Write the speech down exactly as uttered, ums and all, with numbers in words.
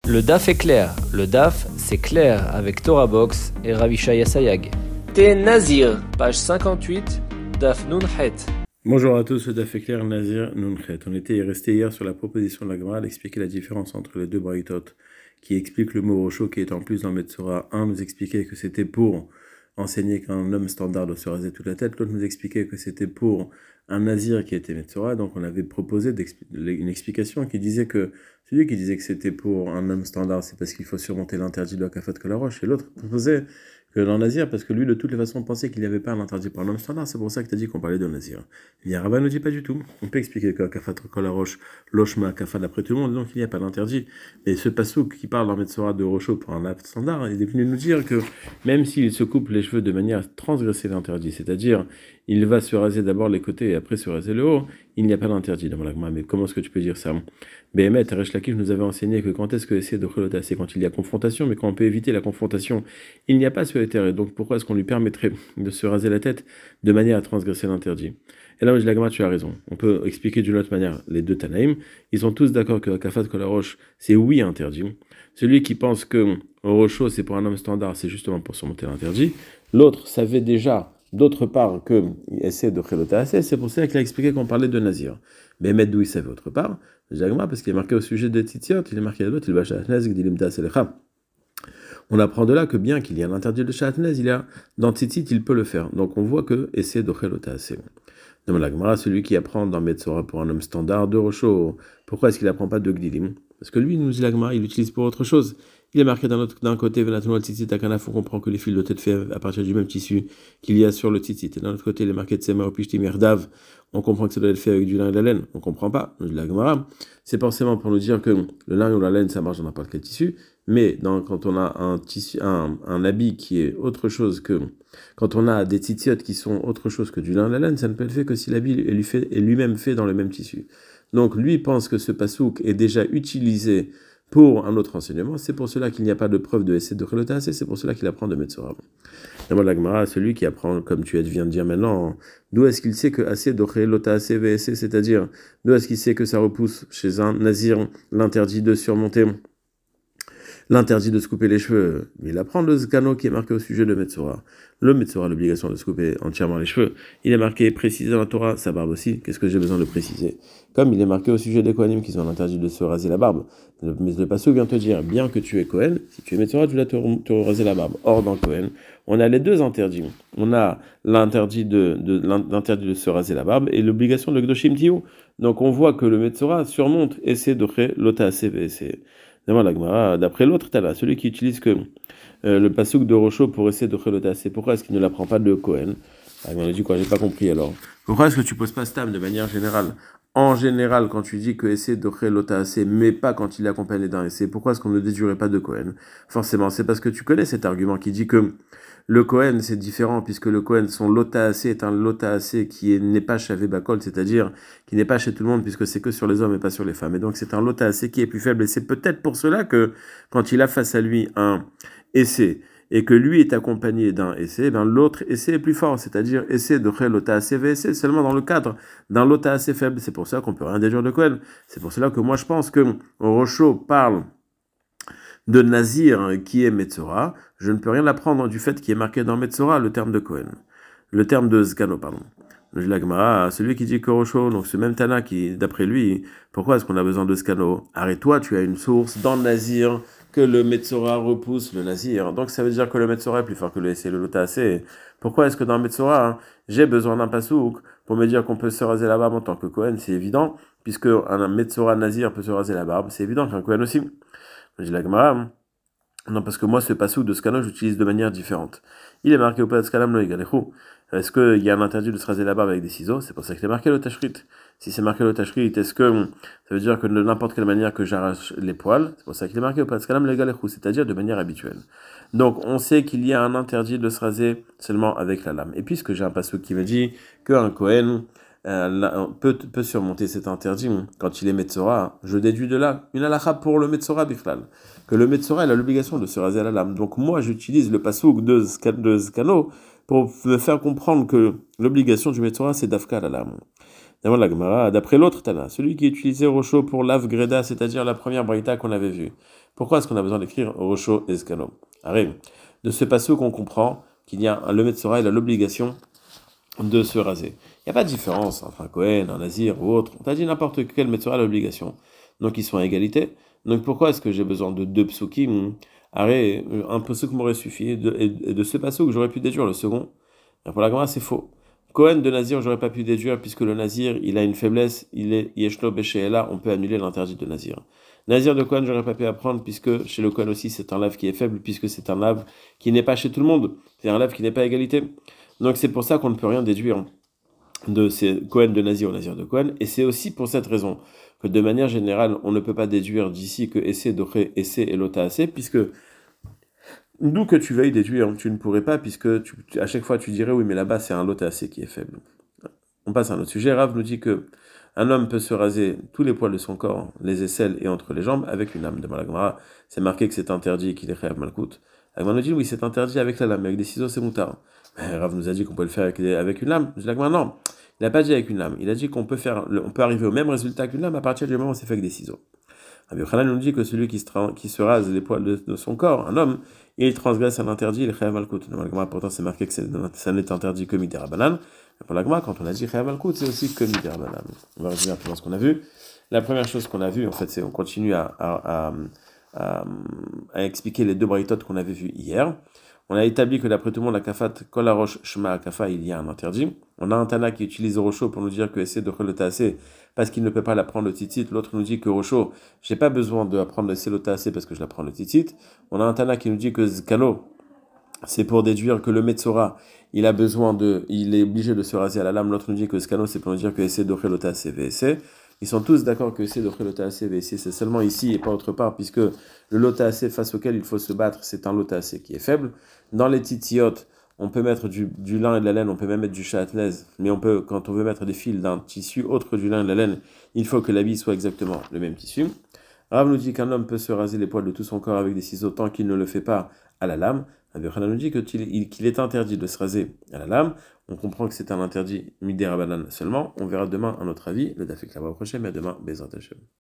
Le D A F est clair. Le D A F, c'est clair avec Torah Box et Ravishaya Sayag. T'es Nazir, page cinquante-huit, Daf Nun Het. Bonjour à tous, le D A F est clair, Nazir Nun Het. On était resté hier sur la proposition de la Gemara d'expliquer la différence entre les deux braïtot qui expliquent le mot Rocho qui est en plus dans Metzora. Un nous expliquait que c'était pour enseigner qu'un homme standard doit se raser toute la tête. L'autre nous expliquait que c'était pour un nazir qui était Metzora. Donc on avait proposé une explication qui disait que celui qui disait que c'était pour un homme standard, c'est parce qu'il faut surmonter l'interdit de la Kafat Kolarosh. Et l'autre proposait que dans Nazir, parce que lui, de toutes les façons, pensait qu'il n'y avait pas un interdit pour un homme standard. C'est pour ça que tu as dit qu'on parlait de Nazir. Et Rabba ne dit pas du tout. On peut expliquer que Kafat Kolarosh, Loshma, Kafat d'après tout le monde, donc il n'y a pas d'interdit. Et ce passouk qui parle dans Metzora de Rocho pour un homme standard, il est venu nous dire que même s'il se coupe les cheveux de manière à transgresser l'interdit, c'est-à-dire il va se raser d'abord les côtés et après se raser le haut, il n'y a pas d'interdit dans la Gemara. Mais comment est-ce que tu peux dire ça? Behemet, Resh Lakish nous avait enseigné que quand est-ce que essayer de Cholota, c'est quand il y a confrontation, mais quand on peut éviter la confrontation, il n'y a pas ce intérêt. Donc pourquoi est-ce qu'on lui permettrait de se raser la tête de manière à transgresser l'interdit? Et là, la Gemara, tu as raison. On peut expliquer d'une autre manière les deux Tanaïm. Ils sont tous d'accord que Kafat Kolarosh, c'est oui interdit. Celui qui pense que Rocho, c'est pour un homme standard, c'est justement pour surmonter l'interdit. L'autre savait déjà d'autre part que essaie de Chelota assez, c'est pour ça qu'il a expliqué qu'on parlait de Nazir. Mais Ahmed d'où il savait autre part, parce qu'il est marqué au sujet de Tzitziot, il est marqué à l'autre, il va Shatnez, Gdilimta Selecha. On apprend de là que bien qu'il y ait un interdit de Shatnez, il y a dans Tzitzit, il peut le faire. Donc on voit que essaie de Chelota assez. Dans la Gemara, celui qui apprend dans Metzora pour un homme standard de Rocho, pourquoi est-ce qu'il apprend pas de Gdilim? Parce que lui, nous dit la Gemara, il l'utilise pour autre chose. Il est marqué d'un, autre, d'un côté, Venatano Tzitzit Akanaf, on comprend que les fils doivent être faits à partir du même tissu qu'il y a sur le Tzitzit. Et d'un autre côté, il est marqué Tsema Opishti Merdav, on comprend que ça doit être fait avec du lin et de la laine. On comprend pas, nous dit la Gemara. C'est forcément pour nous dire que le lin ou la laine, ça marche dans n'importe quel tissu. Mais dans, quand on a un, tissu, un, un habit qui est autre chose que. Quand on a des tzitziot qui sont autre chose que du lin et de la laine, ça ne peut être fait que si l'habit est, lui fait, est lui-même fait dans le même tissu. Donc lui pense que ce pasouk est déjà utilisé pour un autre enseignement, c'est pour cela qu'il n'y a pas de preuve de essai de Chelota, c'est pour cela qu'il apprend de Metzora. D'abord la Gemara, celui qui apprend, comme tu viens de dire maintenant, d'où est-ce qu'il sait que assez de Chelota assez V S C, c'est-à-dire d'où est-ce qu'il sait que ça repousse chez un nazir l'interdit de surmonter l'interdit de se couper les cheveux? Il apprend le Zkano qui est marqué au sujet de Metzora. Le Metzora a l'obligation de se couper entièrement les cheveux. Il est marqué précisé dans la Torah, sa barbe aussi. Qu'est-ce que j'ai besoin de préciser? Comme il est marqué au sujet des Kohanim qui ont l'interdit de se raser la barbe. Mais le Passou vient te dire, bien que tu es Kohen, si tu es Metzora, tu dois te, te raser la barbe. Or, dans Kohen, on a les deux interdits. On a l'interdit de, de, l'interdit de se raser la barbe et l'obligation de Gdoshim Tiou. Donc on voit que le Metzora surmonte Essé Doché Lota Assez V S C. D'après l'autre Tala, celui qui utilise que euh, le pasouk de Rocho pour essayer de Chelota, c'est pourquoi est-ce qu'il ne l'apprend pas de Kohen? Ah, on a dit quoi? J'ai pas compris alors. Pourquoi est-ce que tu poses pas stam de manière générale? En général, quand tu dis que essayer de Chelota, c'est mais pas quand il est accompagné d'un essai, pourquoi est-ce qu'on ne déduirait pas de Kohen? Forcément, c'est parce que tu connais cet argument qui dit que le Kohen, c'est différent, puisque le Kohen, son lotaase est un lotaase qui est, n'est pas chavé bakol, c'est-à-dire qui n'est pas chez tout le monde, puisque c'est que sur les hommes et pas sur les femmes. Et donc, c'est un lotaase qui est plus faible. Et c'est peut-être pour cela que, quand il a face à lui un essai, et que lui est accompagné d'un essai, ben l'autre essai est plus fort, c'est-à-dire essai de Chel lotaase V S C, seulement dans le cadre d'un lotaase faible. C'est pour ça qu'on peut rien déduire de Kohen. C'est pour cela que moi, je pense que Rocho parle de Nazir qui est Metzora, je ne peux rien apprendre du fait qu'il est marqué dans Metzora le terme de Kohen, le terme de Zkano, pardon. La Gemara, celui qui dit que Rocho, donc ce même Tana qui, d'après lui, pourquoi est-ce qu'on a besoin de Zkano? Arrête-toi, tu as une source dans le Nazir que le Metzora repousse le Nazir. Donc ça veut dire que le Metzora est plus fort que le Essé, le Lotaase. Pourquoi est-ce que dans le Metzora, hein, j'ai besoin d'un pasouk pour me dire qu'on peut se raser la barbe en tant que Kohen? C'est évident, puisque un Metzora Nazir peut se raser la barbe, c'est évident qu'un Kohen aussi. Je dis la Gemara, non, parce que moi, ce pasouk de Skano, j'utilise de manière différente. Il est marqué au Patskalam lo Igalechu. Est-ce qu'il y a un interdit de se raser la barbe avec des ciseaux? C'est pour ça qu'il est marqué le tashrit. Si c'est marqué le tashrit, est-ce que ça veut dire que de n'importe quelle manière que j'arrache les poils? C'est pour ça qu'il est marqué au Patskalam lo Igalechu, c'est-à-dire de manière habituelle. Donc, on sait qu'il y a un interdit de se raser seulement avec la lame. Et puisque j'ai un pasouk qui me dit qu'un Kohen Euh, peut, peut surmonter cet interdit quand il est Metzora, je déduis de là une halakha pour le Metzora Bichlal, que le Metzora il a l'obligation de se raser à la lame. Donc moi j'utilise le pasouk de Zkano pour me faire comprendre que l'obligation du Metzora c'est d'Afka à la lame. D'abord la Gemara, d'après l'autre Tana, celui qui utilisait Rocho pour l'Av Greda, c'est-à-dire la première braïta qu'on avait vue. Pourquoi est-ce qu'on a besoin d'écrire Rocho et Skano? Arrive. De ce passage qu'on comprend qu'il y a un, le Metzora, il a l'obligation de se raser. Il n'y a pas de différence entre un Kohen, un Nazir ou autre. On t'a dit n'importe quel Metzora a l'obligation. Donc ils sont à égalité. Donc pourquoi est-ce que j'ai besoin de deux psukim? Arrête, un psuk m'aurait suffi. Et de, et de ce passage, j'aurais pu déduire le second. Et pour la Gemara, c'est faux. Kohen de Nazir, j'aurais pas pu déduire puisque le Nazir, il a une faiblesse, il est Yeshlo Besheela, on peut annuler l'interdit de Nazir. Nazir de Kohen, j'aurais pas pu apprendre puisque chez le Kohen aussi, c'est un lave qui est faible puisque c'est un lave qui n'est pas chez tout le monde. C'est un lave qui n'est pas à égalité. Donc c'est pour ça qu'on ne peut rien déduire de ces Kohen de Nazir ou Nazir de Kohen. Et c'est aussi pour cette raison que de manière générale, on ne peut pas déduire d'ici que Essé, Doré, Essé et Lota Assé, puisque d'où que tu veuilles déduire, tu ne pourrais pas, puisque tu, à chaque fois tu dirais oui, mais là-bas c'est un Lota Assé qui est faible. On passe à un autre sujet. Rav nous dit que un homme peut se raser tous les poils de son corps, les aisselles et entre les jambes, avec une lame. De Malagmara, c'est marqué que c'est interdit et qu'il est Chayav Malkout. Agma nous dit oui, c'est interdit avec la lame, mais avec des ciseaux c'est moutard. Rav nous a dit qu'on peut le faire avec, avec une lame. Je dis Agma non. Il n'a pas dit avec une lame. Il a dit qu'on peut faire, on peut arriver au même résultat qu'une lame à partir du moment où c'est fait avec des ciseaux. Rabbi Yochanan nous dit que celui qui se, qui se rase les poils de, de son corps, un homme, il transgresse un interdit, il est Chayav Malkout. Pourtant, c'est marqué que ça n'est interdit que Midera Banan. Pour la Gemara, quand on a dit Chayav Malkout, c'est aussi que Midera Banan. On va revenir un peu ce qu'on a vu. La première chose qu'on a vue, en fait, c'est on continue à, à, à, à, à expliquer les deux braïtotes qu'on avait vues hier. On a établi que d'après tout le monde, la kafat, kol harosh shema kafa, il y a un interdit. On a un Tana qui utilise Rocho pour nous dire que essaie de le tasser parce qu'il ne peut pas l'apprendre le titit. L'autre nous dit que Rocho, j'ai pas besoin d'apprendre essaie le tasser parce que je l'apprends le titit. On a un Tana qui nous dit que Zkano, c'est pour déduire que le Metzora, il a besoin de, il est obligé de se raser à la lame. L'autre nous dit que Zkano, c'est pour nous dire que essaie de le tasser V S. Ils sont tous d'accord que c'est d'offrir le Lota V C, c'est seulement ici et pas autre part, puisque le Lota face auquel il faut se battre, c'est un Lota qui est faible. Dans les titiotes, on peut mettre du, du lin et de la laine, on peut même mettre du châtelaise, mais on peut, quand on veut mettre des fils d'un tissu autre du lin et de la laine, il faut que l'habit soit exactement le même tissu. Rav nous dit qu'un homme peut se raser les poils de tout son corps avec des ciseaux tant qu'il ne le fait pas à la lame. Rabbi Yochanan nous dit qu'il est interdit de se raser à la lame. On comprend que c'est un interdit midera banan seulement. On verra demain un autre avis. Le daf est là-bas au prochain, mais demain, Bezrat Hashem.